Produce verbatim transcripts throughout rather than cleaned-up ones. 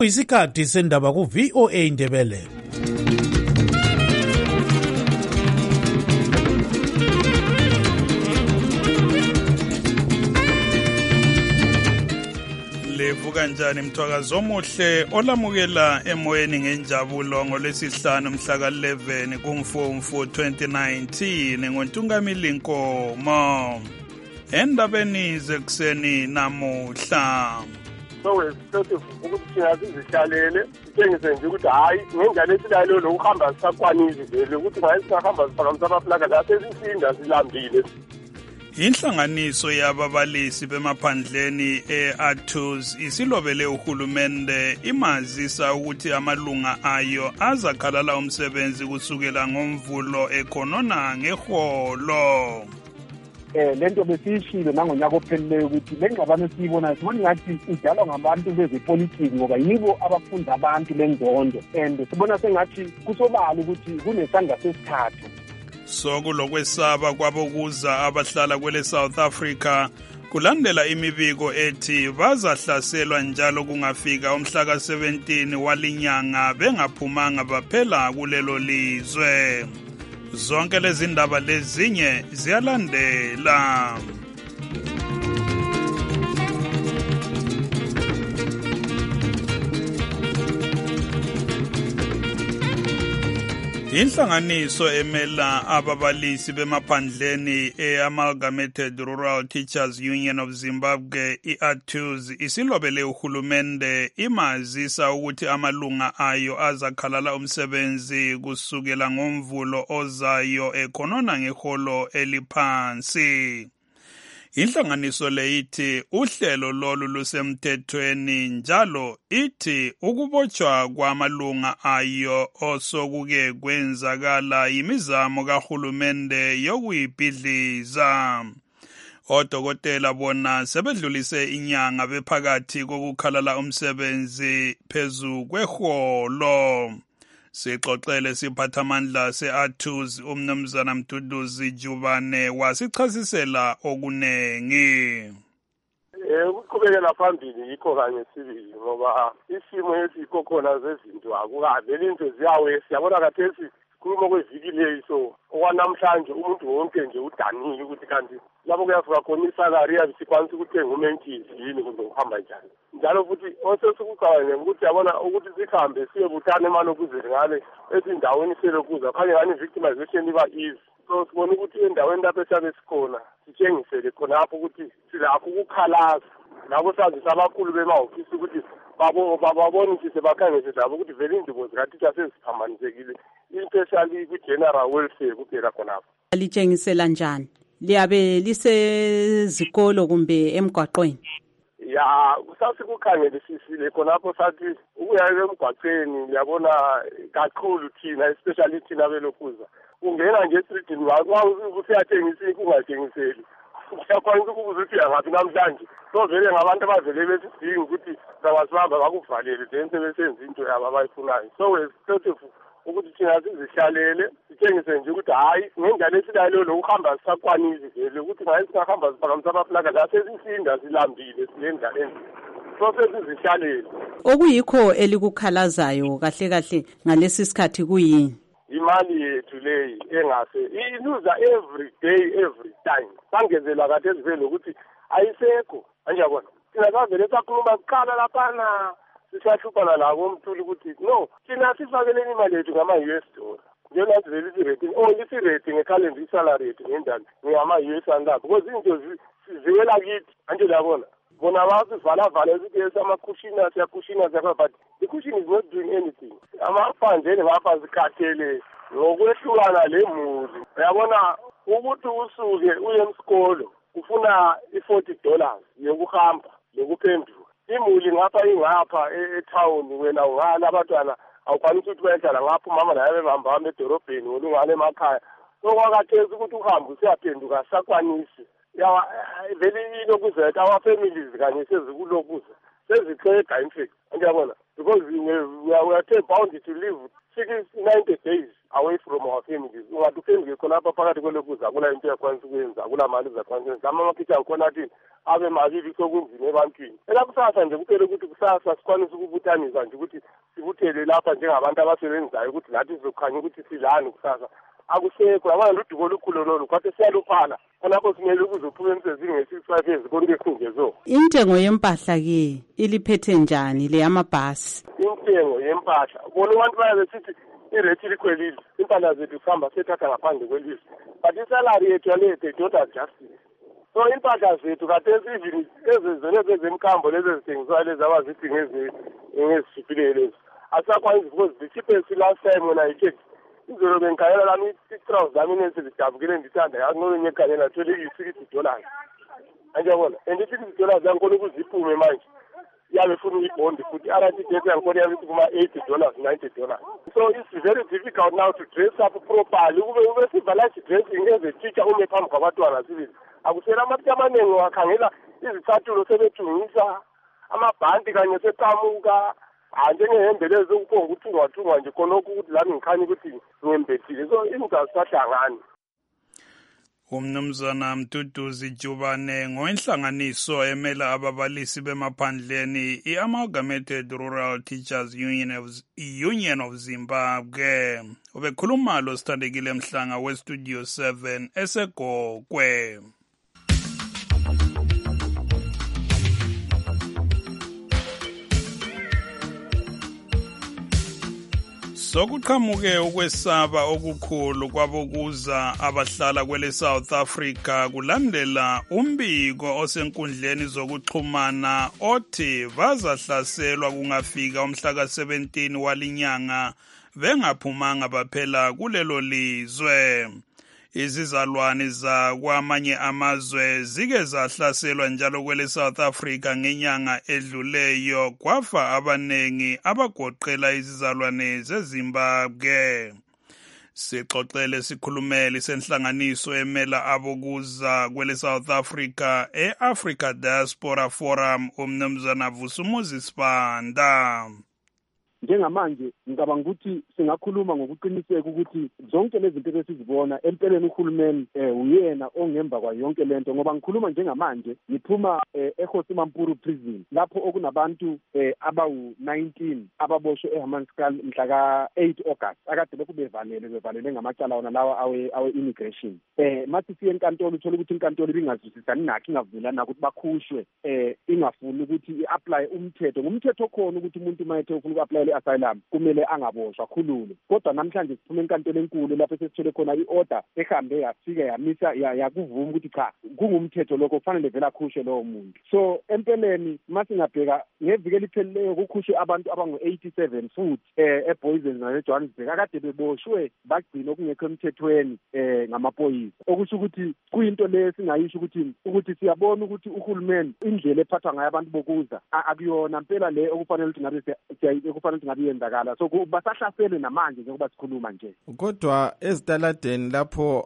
Isikhathi sendaba ku V O A Ndebele. Levuka njani mthwakazi omuhle olamukela emoyeni ngenjabulo ngolwesihlanu mhla ka eleven kuMfumfu twenty nineteen ngoNtungamili Nkomo. Endabeni zekuseni namuhla. So wesithi ukuthi thina sizihlalele sitshengise nje ukuthi hayi ngendlela esilayelo lokuhamba sisakwanile vele ukuthi ngayisihamba siphakamisa amaplaga la sesisinda silambile. Inhlanganiso yababalisi bemaphandleni e-Athos isilobele uhulumende imazisa ukuthi amalunga ayo azakhalala umsebenzi kusukela ngoMvulo ekhonona ngeholo. Eh lento besishilo nangonyaka ophelileyo ukuthi lengxabano siyibona sibona ngathi idalwa ngabantu bezepolitiki ngoba yibo abafunda abantu lengondo and sibona sengathi kusobala ukuthi kunesandla sesithathu. Sokulokwesaba kwabokuza abahlala kwele South Africa kulandela imibiko ethi bazahlaselwa njalo kungafika umhla ka seventeen walinyanga bengaphumanga baphela kulelo lizwe. Zonke lezi ndaba lezinye ziyalandela. Inhlanganiso emela ababalisi bemaphandleni e-Amalgamated Rural Teachers Union of Zimbabwe i-Athos isilobele uhulumende imazisa ukuthi amalunga ayo azakhalala umsebenzi kusukela ngoMvulo ozayo ekhonona ngeholo eliphansi. Inhlanganiso le ithi uhlelo lolu lusemthethweni njalo ithi ukubotshwa kwamalunga ayo osokuke kwenzakala yimizamo kahulumende yokuyibhidliza. Odokotela bona sebedlulise inyanga bephakathi kokukhalala umsebenzi phezu kweholo. Sixoxele siphathamandla se-Athos umnumzana Mduduzi Jubane wasichasisela okunengi. Eh ukuqhubekela phambili yikho kanye sibili ngoba isimo esikho khona zezinto akukaveli into ziyawe siyabona kathesi kukhuluma kweviki so okwanamhlanje umuntu wonke nje udanile ukuthi kanti lapho kuyafika khona isalary yabisikwanisa ukuthenga umentisi yini kumbe ukuhamba njani. Njalo futhi osesikucabanga ukuthi yabona ukuthi sikhambe siyebuthana emalokuzeni ngale ezindaweni selokuza khanye ngani victimization iba easy. So sibona ukuthi endaweni lapho esiyabe sikhona sitshengisele khonapho ukuthi silapho ukukhalaza labo sazisa abakhulu bemahofisi ukuthi babo babonisise bakhangise labo ukuthi vele indaba zikaThixo seziphamanisekile especially ku-general welfare kuphela khonapho. Litshengisela njani? Liyabe lisezikolo kumbe emgwaqweni? Ya kusasikukhangele sisile khonapho sathi ukuya emgwaqweni yabona kakhulu thina especially thina belokuza ungena nje streetini ukuthi uyathengisa kungathengiseli uyakwanisa ukubuza ukuthi angaphi namhlanje so vele ngabantu abavele besidinga ukuthi bangasibamba bakuvalele then sebesenza into yabo abayifunayo. So wesithi ukuthi thina sizihlalele sitshengise nje ukuthi hayi ngendlela esilayelo lokuhamba sisakwanile vele ukuthi ngaye singahamba siphakamisa amaplaga la sesisinda silambile silendlaleni so sesizihlalele. Okuyikho elikukhalazayo kahle kahle ngalesi sikhathi kuyini? Imali yethu leyi engase iluza every day every time sangezela kade ezivele ukuthi ayisekho anjabona thina savele sakhuluma kuqala laphana sisahluphana labo umthuli ukuthi no thina sifakeleni imali yethu ngama-U S dollar njena sivele isi-rating oh isi-rating ekhalenda isalary yethu ngendani ngama-U S dollar because into zivela kithi anjela yabona bona basivala-vala ukuthi esamakhushina siyakhushina siyakha but the cushion is not doing anything. Amafandeni ngapha zikhathele ngokwehlukana lemuli uyabona ukuthi usuke uye emsikolo ufuna i-forty dollars yokuhamba lokuphenduka imuli ngapha ingapha e-town wena ungala abantwana awukwanisi ukuthi bayehlala ngapha umama naye bebambahamba edorobheni olungane emakhaya so kwakathesi ukuthi uhambe usiyaphenduka sakwanisi ya vele ilokuzeta our families kanye sezikulokuza seziqeda in fact ngiyabona because we, we, are, we are still bound to live sixty ninety days away from our families. Ungathi uphenduke khonapha phakathi kwelokuza akula into yakwanisa ukuyenza akula mali zakwanisa ngama amakhitha akhona athi abe mabibi sokunzima ebantwini. Elakusasa nje kuphela ukuthi kusasa sikwanisa ukubuthanisa nje ukuthi sibuthele lapha njengabantu abasebenzayo ukuthi lathi sizokhanya ukuthi silani kusasa. Akusekho yabona ludubo olukhulu lolu kwathi siyaluphala khonapho simele ukuzophuma emsebenzini nge-six five years konke kungezo. Intengo yempahla ke iliphethe njani le yamabhasi? Intengo yempahla bona abantu bayabesithi irate likhwelile impahla zethu sihamba sethatha ngaphandle kwelizwe but isalary yethu yalethe not adjusted. So impahla zethu kade even ezizona ezemkambo lezi ezithengiswa lezi abazithi ngezi ngezishipile lezi asakwanisi because the cheapest last time when I checked izolo bengikhayela lami six thousand zami nesizidabukile ndithanda yanqobe ngekhayela thole sixty dollars anjabona and sixty dollars yankona ukuziphume manje yabe funa ibond futhi R T date yankona yabe kuma eighty dollars ninety dollars. So it's very difficult now to dress up properly ube ube civilized dressing as a teacher ume phambi kwabatwana sibili akusela amathi amaningi wakhangela izicathulo sebethungisa amabhanti kanye seqhamuka njengehembe lezi ukuphonga ukuthungwathungwa nje khonokho ukuthi lami ngikhanya ukuthi ngembethile so izinto azisahlangani. Umnumzana Mduduzi Jubane ngoinhlanganiso emela ababalisi bemaphandleni i-Amalgamated Rural Teachers Union of, Union of Zimbabwe ubekhuluma lo Sithandekile Mhlanga we-Studio seven esegokwe. Sokuqhamuke ukwesaba okukhulu kwabokuza abahlala kwele South Africa kulandela umbiko osenkundleni zokuxhumana othi bazahlaselwa kungafika umhla ka seventeen walinyanga bengaphumanga baphela kulelo lizwe. Izizalwane zakwamanye amazwe zike zahlaselwa njalo kwele South Africa ngenyanga edluleyo kwafa abanengi abagoqela izizalwane zeZimbabwe. Sixoxele sikhulumeli senhlanganiso emela abokuza kwele South Africa e-Africa Diaspora Forum umnumzana Vusumuzi Sibanda. Njengamanje ngicabanga ukuthi singakhuluma ngokuqiniseka ukuthi zonke lezi zinto esizibona empeleni uhulumeni eh uyena ongemba kwa yonke lento ngoba ngikhuluma njengamanje ngiphuma eHosimampuru prison lapho okunabantu abawu nineteen ababoshwe eHammanskraal mhla ka eight August akade lokhu bevalele bevalele ngamacala wona lawa awe awe immigration. Eh mathi siye enkantolo uthola ukuthi inkantolo ibingazwisisani nakho ingavumelana ukuthi bakhushwe eh ingafuni ukuthi iapply umthetho ngumthetho khona ukuthi umuntu mayethe ufuna ukuapply asylum kumele angaboshwa khulule kodwa namhlanje siphuma enkantolo enkulu lapho sesithole khona iorder ehambe yafika yamisa yakuvuma ukuthi cha kungumthetho lokho kufanele vela khushwe lowo muntu. So empeleni masingabheka ngeviki elipheleleyo kukhushwe abantu abangu eighty-seven futhi eh eBoysen naseJohannesburg akade beboshwe bagcina okungekho emthethweni eh ngamaphoyisa okusho ukuthi kuyinto le singayisho ukuthi ukuthi siyabona ukuthi uhulumeni indlela ephathwa ngayo abantu bokuza akuyona impela le okufanele ukuthi ngabe okufanele ngabe yendakala so basahlasele namanje njengoba sikhuluma nje. Kodwa ezitaladeni lapho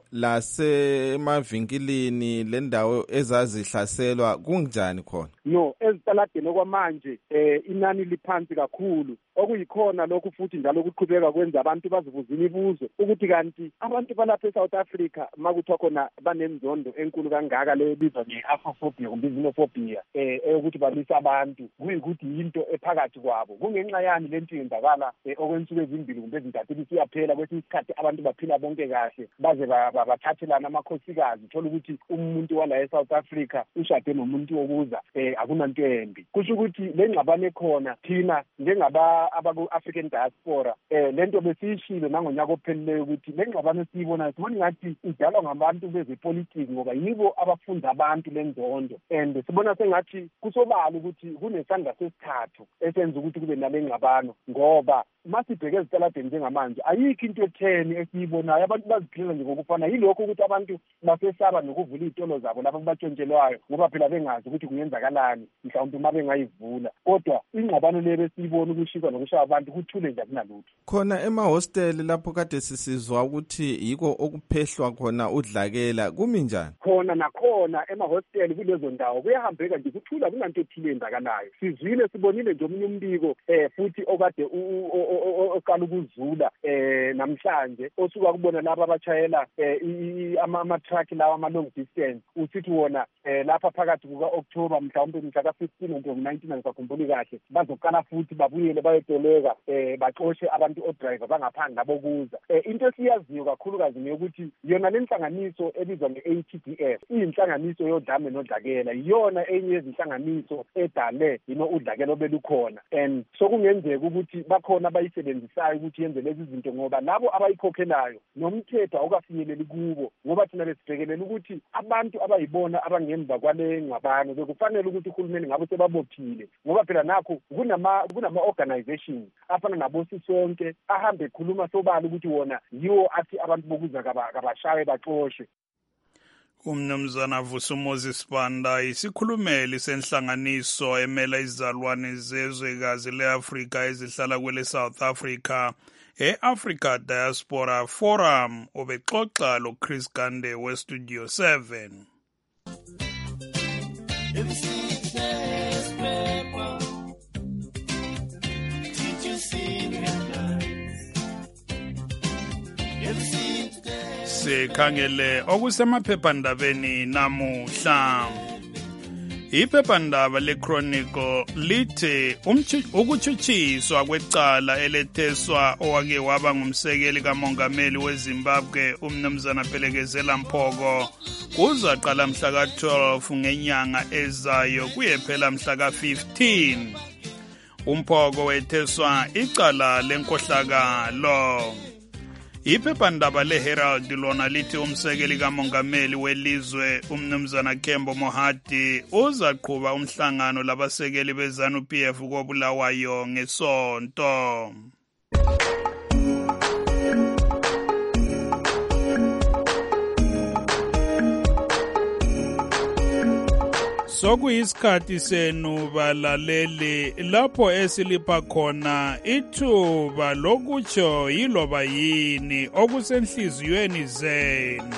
lasemavinkilini lendawo ezazihlaselwa kunjani khona? No, ezitaladeni okwamanje eh inani liphansi kakhulu okuyikhona lokhu futhi njalo ukuqhubeka kwenza abantu bazibuza imibuzo ukuthi kanti abantu balapha eSouth Africa makuthiwa khona banenzondo enkulu kangaka le bizwa nge-Afrophobia kumbe xenophobia eh ukuthi balisa abantu kuyikuthi into ephakathi kwabo kungenxa yani lento yenzakala okwensuku ezimbili kumbe ezintathu siyaphela kwesinye isikhathi abantu baphila bonke kahle baze bathathelana amakhosikazi thola ukuthi umuntu wala eSouth Africa ushade nomuntu wokuza eh akunanto embi kusho ukuthi lengxabane khona thina njengaba abaku-African diaspora eh lento besiyishilo nangonyaka ophelileyo ukuthi lengxabane siyibona sibona ngathi idalwa ngabantu bezepolitiki ngoba yibo abafunda abantu lenzondo and sibona sengathi kusobala ukuthi kunesandla sesithathu esenza ukuthi kube nalengxabano ngoba masibheke ezitaladeni njengamanje ayikho into etheni esiyibonayo abantu baziphilela nje ngokufana yilokho ukuthi abantu basesaba nokuvula izitolo zabo lapho batshentshelwayo ngoba phela bengazi ukuthi kungenzakalani mhlawumbe uma bengayivula kodwa ingxabano le besiyibona ukushisa nokushaya abantu kuthule nje kunalutho khona emahosteli lapho kade sisizwa ukuthi yiko okuphehlwa khona udlakela kumi njani khona nakhona emahosteli kulezo ndawo kuyahambeka nje kuthula kunanto ethile yenzakalayo sizwile sibonile nje omunye umbiko eh futhi okade oqala ukuzula eh namhlanje osuka kubona laba abachayela ama-truck lawa ama-long distance usithi wona lapha phakathi kuka-October mhlawumbe mhla ka-fifteen or nineteen angisakhumbuli kahle bazoqala futhi babuyele bayotoleka eh baxoshe abantu o-driver bangaphandle abokuza. Into esiyaziyo kakhulukazi ngeyokuthi yona le nhlanganiso ebizwa nge-A T D F iyinhlanganiso yodlame nodlakela, yiyona enye yezinhlanganiso edale yino udlakela obelukhona, and sokungenzeka ukuthi bakhona abayisebenzisayo ukuthi yenze lezi zinto ngoba labo abayikhokhelayo nomthetho awukafinyeleli kubo, ngoba thina besibhekelela ukuthi abantu abayibona abangemva kwale ngxabano bekufanele ukuthi uhulumeni ngabe sebabophile, ngoba phela nakho kunama kunama organizations afana nabo Sisonke ahambe ekhuluma sobala ukuthi wona yiwo athi abantu bokuza kabashaye baxoshwe. Umnumzana Vusi Banda isikhulumeli senhlanganiso emela izalwane zezwekazi le-Afrika ezihlala kwele South Africa e-Africa Diaspora Forum obexoxa lo Chris Gande we-Studio seven. Sikhangele okusemaphephandabeni namuhla. Iphephandaba le-Chronicle lithi ukutshutshiswa kwecala eletheswa owake waba ngumsekeli kamongameli weZimbabwe umnumzana Phelekezela Mphoko kuzaqala mhla ka-twelve ngenyanga ezayo kuyephela mhla ka-fifteen. Umphoko wetheswa icala lenkohlakalo. Iphephandaba le-Herald lona lithi umsekeli kamongameli welizwe umnumzana Kembo Mohadi uzaqhuba umhlangano labasekeli beZANU P F koBulawayo ngeSonto. Sokuyisikhathi senu balaleli lapho esilipha khona ithuba lokutsho yiloba yini okusenhliziyweni zenu.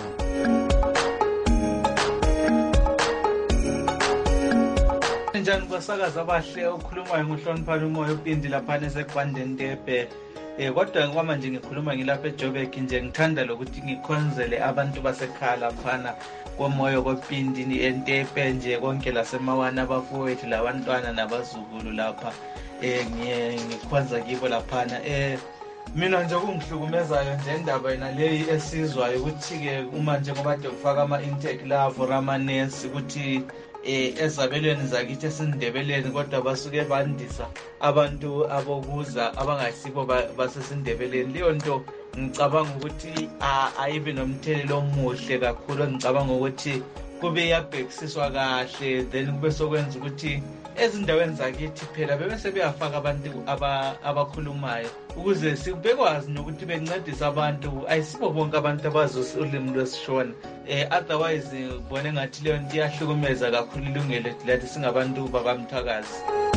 Njani basakaza abahle okhulumayo ngohloniphana umoya uPindi lapha eseGwandeni Ndebe. Eh kodwa ngoba manje ngikhuluma ngilapha eJoburg nje ngithanda lokuthi ngikhonzele abantu basekhala laphana komoya koPindi ni Entebbe nje konke lasemawana abafowethu labantwana nabazukulu lapha eh ngikhonza kibo laphana. Eh mina nje kungihlukumezayo nje indaba yena leyi esizwayo ukuthi ke uma nje ngoba de kufaka ama intake lavo ramanesi ukuthi eh ezabelweni zakithi esindebeleni kodwa basuke bandisa abantu abokuza abangasibo basesindebeleni. Leyo nto ngicabanga ukuthi ayibe nomthelelo omuhle kakhulu. Ngicabanga ukuthi kube yabhekisiswa kahle then kube sokwenza ukuthi ezindaweni zakithi phela bebese beyafaka abantu abakhulumayo ukuze sibekwazi nokuthi bencedisa abantu. Ayisibo bonke abantu abazi ulimi lwesishona. Eh otherwise ubone ngathi leyo nto iyahlukumeza kakhulu ilungelo lathi singabantu bakamthakazi.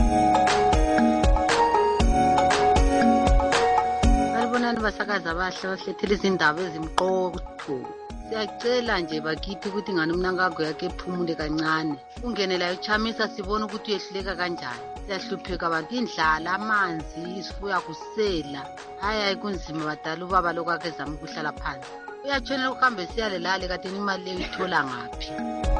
Salibonani basakaza abahle bahlethela izindaba ezimqotho. Siyacela nje bakithi ukuthi ngani umnankagwe yakhe ephumule kancane. Ungenela uchamisa sibona ukuthi uyehluleka kanjani. Siyahlupheka abantu indlala amanzi isifuya kusela. Hayi ayikunzima badala ubaba lokake zama ukuhlala phansi. Uyatshona ukuhambe siyale lale kade imali leyo ithola ngaphi.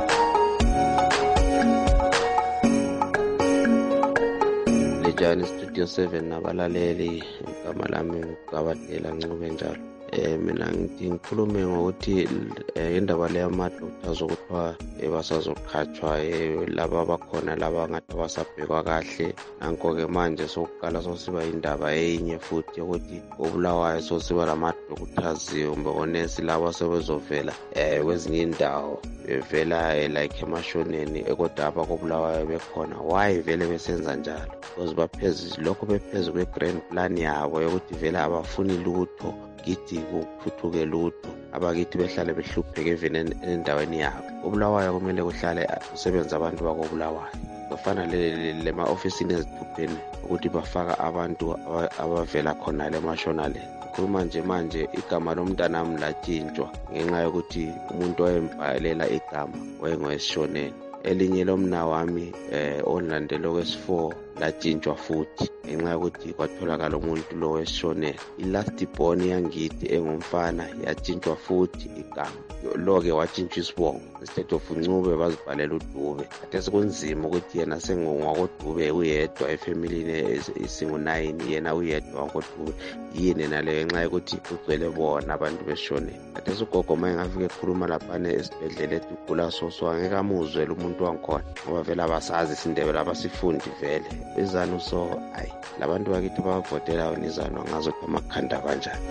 Lejani Studio seven nabalaleli igama lami ngabadela Ncube njalo. Eh mina ngithi ngikhulume ngokuthi indaba le yamadokotela zokuthiwa basazoqhatshwa laba bakhona laba ngathi basabhekwa kahle. Nanko ke manje sokuqala sosiba indaba enye futhi ukuthi oBulawayo sosiba lamadokotela umbe onesi laba sebezovela eh kwezinye indawo bevela like emashoneni kodwa apha koBulawayo bekhona. Why vele besenza njalo? Because baphezulu lokho bephezulu kwe-grand plan yabo yokuthi vele abafuni lutho kithi kuphuthuke lutho abakithi behlale behlupheke even endaweni yabo. uBulawayo kumele kuhlale usebenza abantu bakoBulawayo bafana le ma officeini ezithupheni ukuthi bafaka abantu abavela khona le mashonale. Khuluma nje manje igama lomntanami latshintshwa ngenxa yokuthi umuntu oyembhalela igama wayengowesishoneni. Elinye lomna wami eh olandelo kwesi four latshintshwa futhi ngenxa yokuthi kwatholakala umuntu lo weshonela. I-last born yangithi engumfana yatshintshwa futhi igama, lo-ke watshintshwa isibongo. Instead of Ncube bazibhalela uDube. Khathesi kunzima ukuthi yena sengongwakoDube uyedwa efamilini isingu-nine, yena uyedwa wakoDube. Yini naleyo ngenxa yokuthi kugcwele bona abantu beshonela. Khathesi ugogo ma engafike ekhuluma laphana esibhedlela ethi ugula soso angeke amuzwele umuntu wangikhona ngoba vele abasazi isindebele abasifundi vele. IZANU so hayi labantu bakithi bavotela wona iZANU angazothi amakhanda kanjani.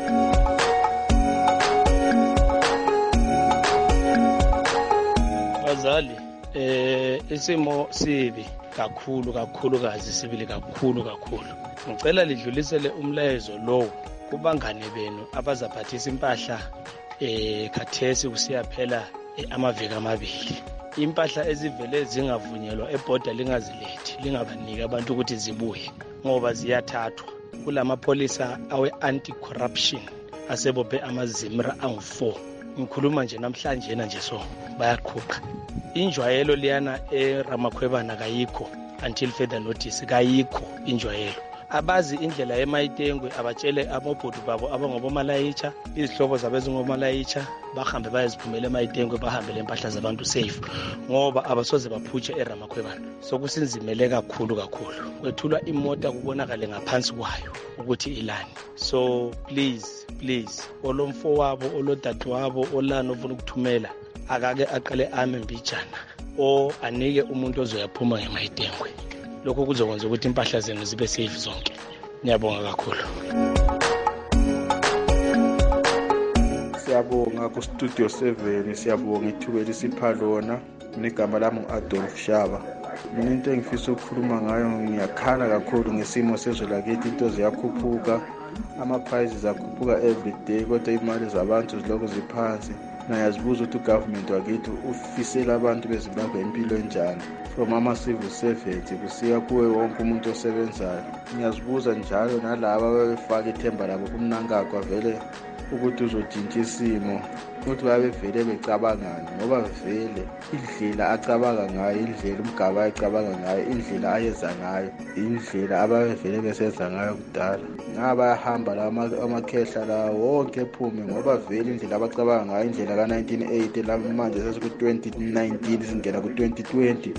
Bazali, eh isimo sibi kakhulu kakhulu kazi sibili kakhulu kakhulu. Ngicela lidlulisele umlayezo lo kubangane benu abazaphathisa impahla eh khathesi kusiyaphela amaviki amabili. Impahla ezivele zingavunyelwa eborder lingazilethi, lingabaniki abantu ukuthi zibuye ngoba ziyathathwa. Kulamapolisa awe anti corruption asebophe amazimra angu four. Ngikhuluma nje namhlanje na nje so bayaqhuqa. Injwayelo liyana eRamakhwebana kayikho until further notice, kayikho injwayelo. Abazi indlela yeMayitengwe abatshele abobhudu babo abangobomalayitsha, izihlobo zabezingomalayitsha bahambe bayeziphumela eMayitengwe bahambe lempahla zabantu safe ngoba abasoze baphutshe eRamakhwebana. Sokusinzimele kakhulu kakhulu. Kwethulwa imota kubonakale ngaphansi kwayo ukuthi ilani. So please please olomfo wabo olodade wabo olana ofuna ukuthumela akake aqale ame mbijana o anike umuntu ozoyaphuma ngeMayitengwe. Lokho kuzokwenza ukuthi impahla zenu zibe safe zonke. Ngiyabonga kakhulu. Siyabonga ku Studio seven, siyabonga ithuba lisiphalona. Negama lami uAdolf Shaba. Mina into engifisa ukukhuluma ngayo, ngiyakhala kakhulu ngesimo sezwe lakithi, into ziyakhuphuka, ama prices akhuphuka every day kodwa imali zabantu ziloko ziphansi. Nayazibuza ukuthi ugovernment wakithi ufisela abantu beZimbabwe impilo enjani, from ama civil servants kusiya kuwe wonke umuntu osebenzayo. Ngiyazibuza njalo nalabo abafaka ithemba labo kuMnangagwa vele ukuthi uzotshintsha isimo, ukuthi babe vele becabangani ngoba vele indlela acabanga ngayo, indlela umgaba acabanga ngayo, indlela ayeza ngayo, indlela abavele besenza ngayo kudala. Ngaba yahamba la amakhehla la wonke ephume ngoba vele indlela abacabanga ngayo, indlela ka nineteen eighty la manje sesiku twenty nineteen singena ku twenty twenty.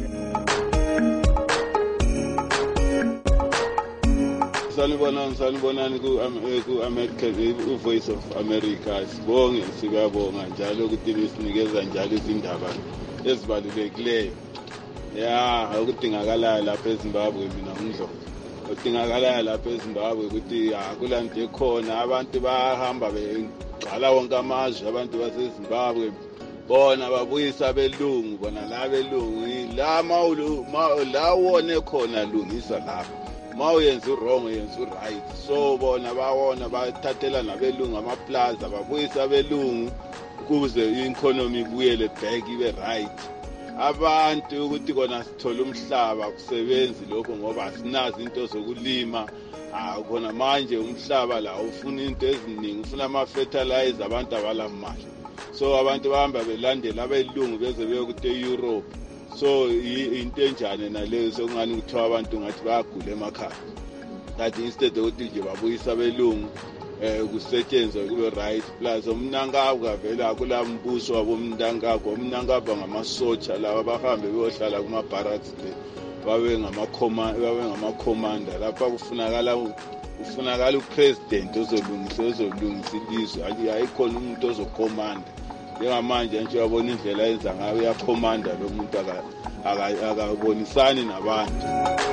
Sanibonani sanibonani ku America, u Voice of America. Sibonge siyabonga njalo ukuthi lisinikeza njalo izindaba ezibalulekileyo. Ya ukudingakala lapha eZimbabwe mina umdlo. Udingakala lapha eZimbabwe ukuthi akulanto ekhona, abantu bahamba begcala wonke amazwe, abantu baseZimbabwe bona babuyisa belungu, bona la belungu la mawulu la wone khona lungisa lapha. Mawuyenza wrong yenza right. So bona bawona bathathela nabelungu amaplaza babuyisa belungu kuze i-economy ibuyele back ibe right. Abantu ukuthi kona sithola umhlaba kusebenzi lokho ngoba asinazi into zokulima. Ah khona manje umhlaba la ufuna into eziningi, ufuna ama fertilizer, abantu abalamali. So abantu bahamba belandela abelungu beze beyokuthi eEurope. So into enjani naleyo sokungani kuthiwa abantu ngathi bayagula emakhaya. That instead ukuthi nje babuyisa belungu eh kusetshenzwe kube right plus umnankabwa vele akula mbuso wabomnankabwa. Umnankabwa ngamasotsha laba bahambe beyohlala kuma barracks babe ngamakhoma babe ngamakhomanda lapha kufunakala ufunakala upresident ozolungisa ozolungisa ilizwe. Ayikhona umuntu ozokhomanda njengamanje nje uyabona indlela yenza ngayo uyakhomanda lo muntu akabonisani nabantu.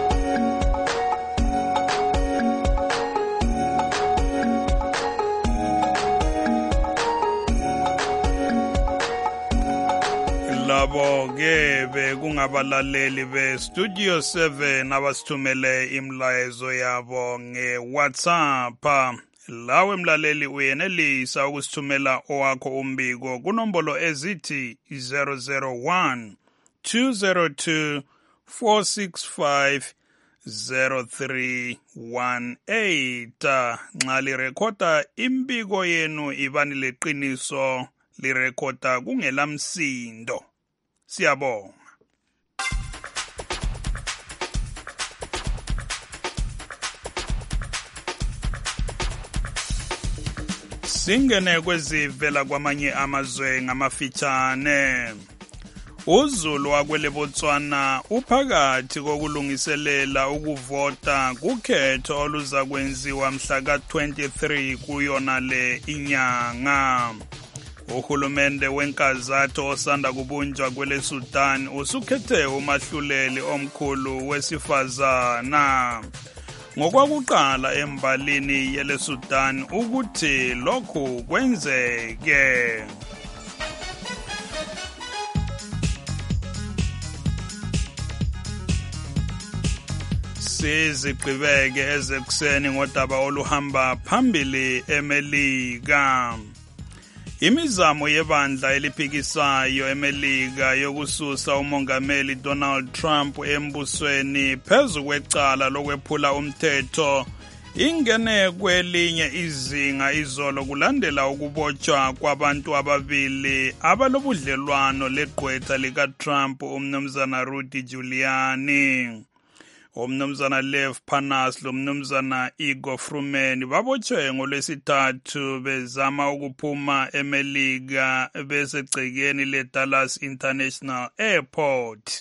Labo ke bekungabalaleli be Studio seven abasithumele imlayezo yabo nge WhatsApp. Lawe mlaleli uyenelisa ukusithumela owakho umbiko kunombolo ezithi zero zero one two zero two four six five zero three one eight. Nxa lirekhoda imbiko yenu ibani leqiniso, lirekhoda kungelamsindo. Siyabonga. Singene kwezivela kwamanye amazwe ngamafitshane. uZulu wakwele Botswana uphakathi kokulungiselela ukuvota kukhetho oluza kwenziwa mhla ka twenty-three kuyona le inyanga. Uhulumende wenkazatho osanda kubunjwa kwele Sudan usukhethe umahluleli omkhulu wesifazana. Ngokwakuqala embalini yele Sudan ukuthi lokhu kwenzeke. Sizigqibeke ezekuseni ngodaba oluhamba phambili eMelika. Imizamo yebandla eliphikisayo eMelika yokususa umongameli Donald Trump embusweni phezu kwecala lokwephula umthetho ingene kwelinye izinga izolo kulandela ukubotshwa kwabantu ababili abalobudlelwano legqwetha likaTrump umnumzana Rudy Giuliani. Umnumzana Lev Parnas lomnumzana Igor Fruman babotshwe ngolwesithathu bezama ukuphuma eMelika besegcekeni leDallas International Airport.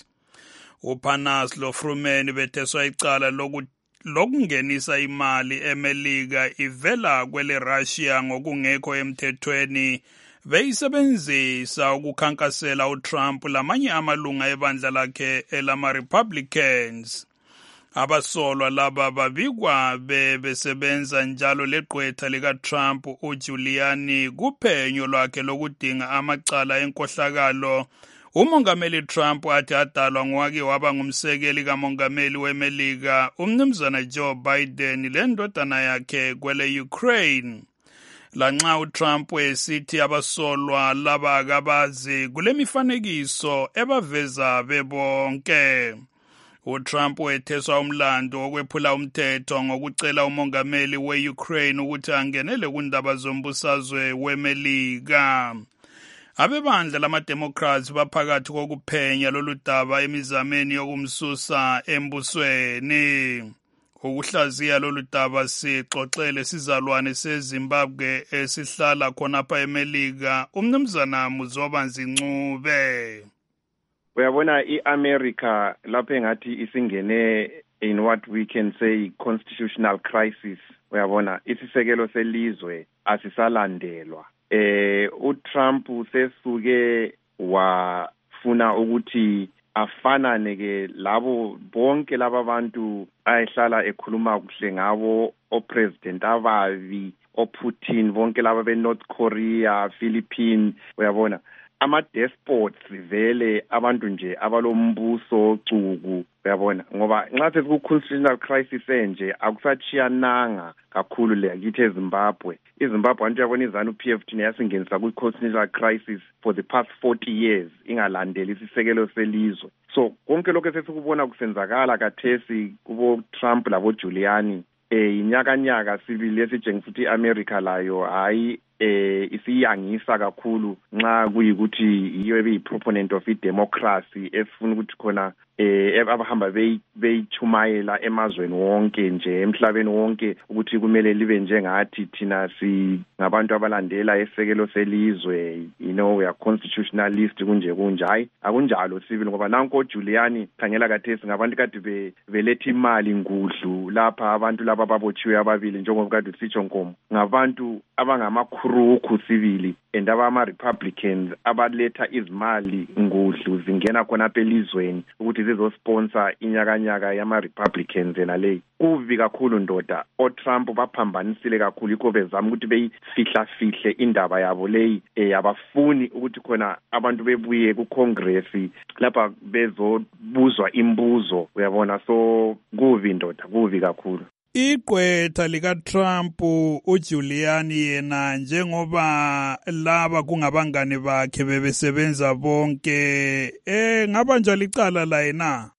uParnas loFruman betheswa icala lokungenisa imali eMelika ivela kwele Russia ngokungekho emthethweni beyisebenzisa ukukhankasela uTrump lamanye amalunga ebandla lakhe elama Republicans. Abasolwa laba babikwa bebesebenza njalo legqwetha likaTrump uGiuliani kuphenyo lwakhe lokudinga amacala enkohlakalo. Umongameli Trump athi adalwa ngowake waba ngumsekeli kamongameli weMelika umnumzana Joe Biden lendodana yakhe kwele Ukraine. Lanxa uTrump esithi abasolwa laba akabazi kule mifanekiso ebaveza bebonke. uTrump wetheswa umlando wokwephula umthetho ngokucela umongameli we-Ukraine ukuthi angenele kundaba zombusazwe weMelika. Abebandla lama-Democrats baphakathi kokuphenya lolu daba emizameni yokumsusa embusweni. Ukuhlaziya lolu daba sixoxele sizalwane seZimbabwe esihlala khonapha eMelika umnumzana Muzoba Nzincube. Uyabona iAmerica lapho engathi isingene in what we can say constitutional crisis. Uyabona isisekelo selizwe asisalandelwa. Eh uTrump sesuke wafuna ukuthi afanane ke labo bonke laba bantu ayihlala ekhuluma kuhle ngabo opresident abavi oPutin bonke laba beNorth Korea, Philippines. Uyabona ama-despots vele abantu nje abalombuso cuku. Uyabona ngoba nxa sekuku-constitutional crisis enje akusachiyananga kakhulu le akithi eZimbabwe. iZimbabwe abantu yabona izanu P F D yasingenisa ku-constitutional crisis for the past forty years ingalandeli isisekelo selizwe. So konke lokho sesikubona kusenzakala kathesi kubo Trump labo Giuliani eh inyaka nyaka sibili esijenge futhi iAmerica layo hayi eh isiyangisa kakhulu nxa kuyikuthi iyo ebiyiproponent of idemocracy efuna ukuthi khona eh abahamba beyichumayela emazweni wonke nje emhlabeni wonke ukuthi kumele libe njengathi thina si ngabantu abalandela isekelo selizwe, you know, we are constitutionalist kunje kunje. Hayi akunjalo sibili ngoba nanko Giuliani khangela kathesi ngabantu kade beletha imali ngudlu lapha abantu laba babotshiwe ababili njengoba kade sitsho nkomo ngabantu abangamakhurukhu sibili and abama Republicans abaletha izimali ngudlu zingena khona pelizweni ukuthi zizosponsor inyakanyaka yama Republicans enale. Kuvi kakhulu ndoda oTrump baphambanisile kakhulu ikho bezama ukuthi beyifihla fihle indaba yabo leyi eh abafuni ukuthi khona abantu bebuye kuCongress lapha bezobuzwa imbuzo. Uyabona, so kuvi ndoda kuvi kakhulu. Igqwetha likaTrump uGiuliani yena njengoba laba kungabangane bakhe bebesebenza bonke eh ngabanjwa licala la yena.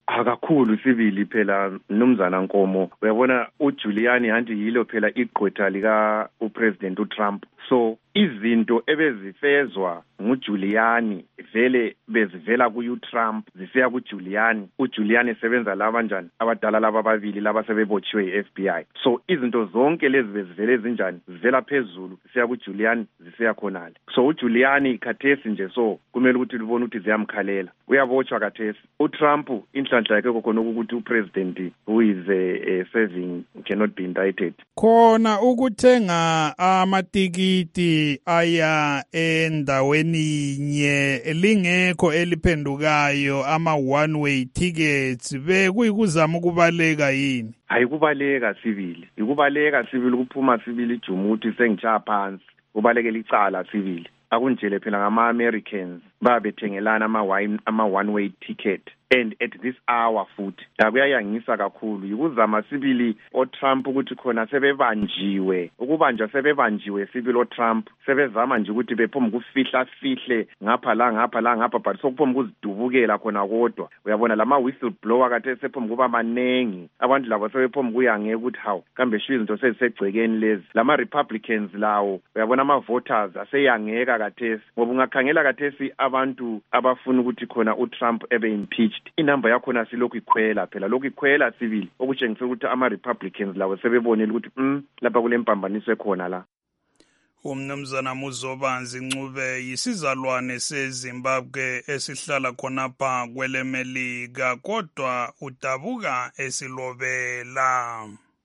akakhulu sibili phela Mnumzana Nkomo. Uyabona uJuliani hanti yilo phela igqwetha lika uPresident uTrump. So izinto ebezifezwa nguJuliani vele bezivela kuTrump zisiya kuJuliani. uJuliani sebenza laba njani abadala laba ababili laba sebebotshiwe yi-F B I. So izinto zonke lezi bezivele ezinjani zivela phezulu zisiya kuJuliani zisiya khonale. So uJuliani khathesi nje so kumele ukuthi libone ukuthi ziyamkhalela. Uyabotshwa khathesi. uTrump inhlanhla yakhe khona ukuthi upresident who is a, a serving cannot be indicted. Khona ukuthenga amatikiti aya endaweni nye lingekho eliphendukayo ama one way tickets bekuyikuzama ukubaleka yini? Hayi kubaleka sibili. Ikubaleka sibili kuphuma sibili ijumuthi sengichaya phansi. Kubaleke licala sibili. Akunjele phela ngama-Americans babethengelana ama-wine ama one way ticket and at this hour futhi akuyayangisa kakhulu yikuzama sibili oTrump ukuthi khona sebebanjiwe ukubanjwa sebebanjiwe sibili oTrump sebezama nje ukuthi bephuma kufihla fihle ngapha la ngapha la ngapha but sokuphuma kuzidubukela khona kodwa uyabona lama whistleblower kade sephuma kuba manengi abantu labo sebephuma kuyangeke ukuthi hawu kambe sho izinto sezisegcekeni lezi lama Republicans lawo uyabona ama voters aseyangeka kathesi ngoba ungakhangela kathesi abantu abafuna ukuthi khona uTrump ebe impeached inamba yakhona silokhu ikhwela phela lokhu ikhwela sibili okutshengisa ukuthi ama Republicans lawo sebebonile ukuthi mm lapha kule mpambaniso ekhona la. Umnumzana Muzobanzi Ncube yisizalwane seZimbabwe esihlala khonapha kwelemelika kodwa udabuka esilobela.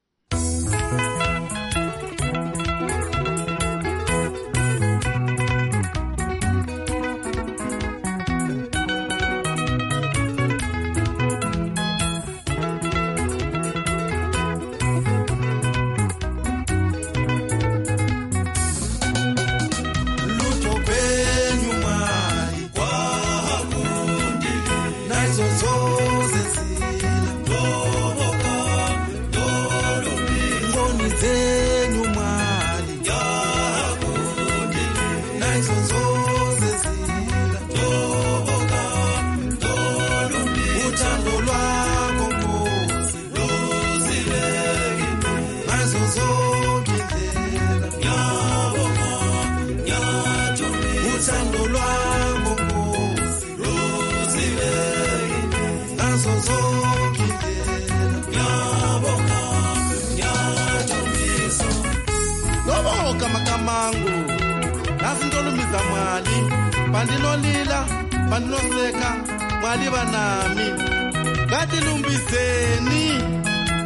Bandilolila, bandinoseka, mwali banami, gati lumbiseni.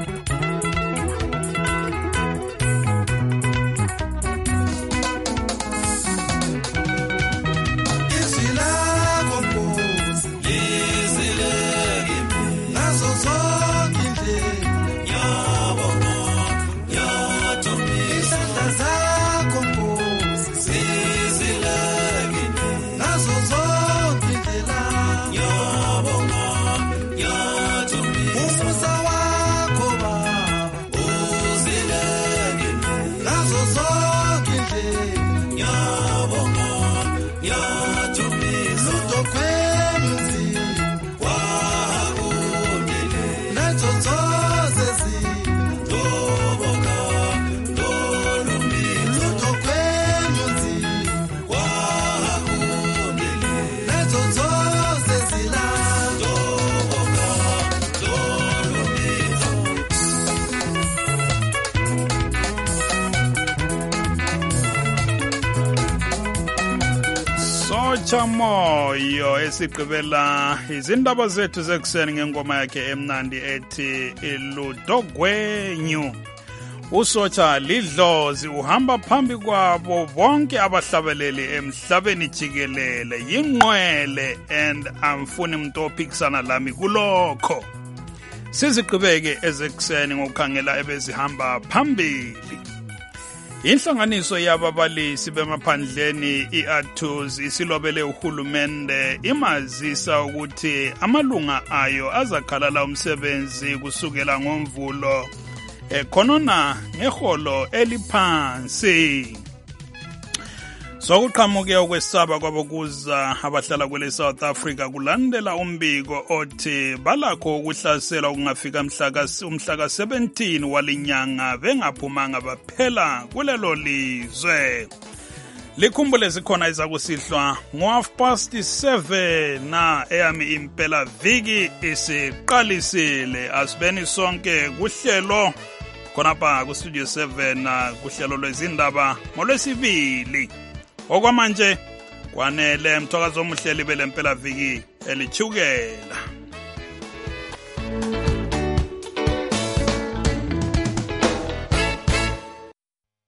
Chamoyo esigqibela izindaba zethu zekuseni ngengoma yakhe emnandi ethi Ludogwenyu. Usotsha lidlozi uhamba phambi kwabo bonke abahlabeleli emhlabeni jikelele yingqwele and amfuni umuntu ophikisana lami kulokho. Siziqhubeke ezekuseni ngokukhangela ebezihamba phambili. Inhlanganiso yababalisi bemaphandleni i-A T U S isilobele uhulumende imazisa ukuthi amalunga ayo azakhalala umsebenzi kusukela ngoMvulo ekhonona ngeholo eliphansi. sokuqhamuke ukwesaba kwabokuza abahlala kwele South Africa kulandela umbiko othi balakho ukuhlasela okungafika umhlaka seventeen walinyanga bengaphumanga baphela kulelo lizwe. Likhumbule zikhona izakusihlwa ngo-half past seven na eyami impela viki isiqalisile. Asibeni sonke kuhlelo khonapha kustudio seven kuhlelo lwezindaba ngolwesibili. Okwamanje kwanele mthwakazi omuhle libe lempela viki elichukela.